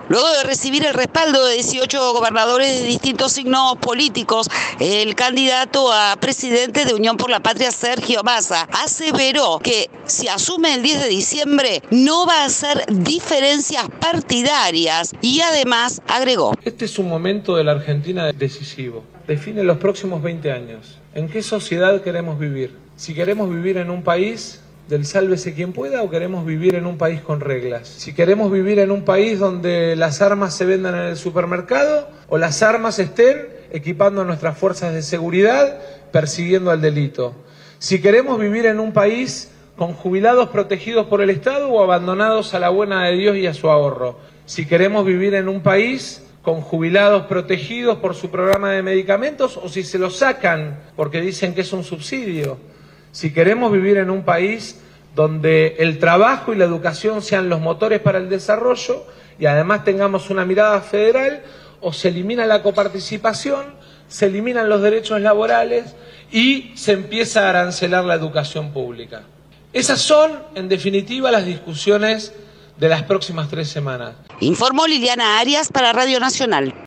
Luego de recibir el respaldo de 18 gobernadores de distintos signos políticos, el candidato a presidente de Unión por la Patria, Sergio Massa, aseveró que si asume el 10 de diciembre no va a hacer diferencias partidarias y además agregó: Este es un momento de la Argentina decisivo. Define los próximos 20 años. ¿En qué sociedad queremos vivir? Si queremos vivir en un país del sálvese quien pueda o queremos vivir en un país con reglas. Si queremos vivir en un país donde las armas se vendan en el supermercado o las armas estén equipando a nuestras fuerzas de seguridad persiguiendo al delito. Si queremos vivir en un país con jubilados protegidos por el Estado o abandonados a la buena de Dios y a su ahorro. Si queremos vivir en un país con jubilados protegidos por su programa de medicamentos o si se los sacan porque dicen que es un subsidio. Si queremos vivir en un país donde el trabajo y la educación sean los motores para el desarrollo y además tengamos una mirada federal, o se elimina la coparticipación, se eliminan los derechos laborales y se empieza a arancelar la educación pública. Esas son, en definitiva, las discusiones de las próximas 3 semanas. Informó Liliana Arias para Radio Nacional.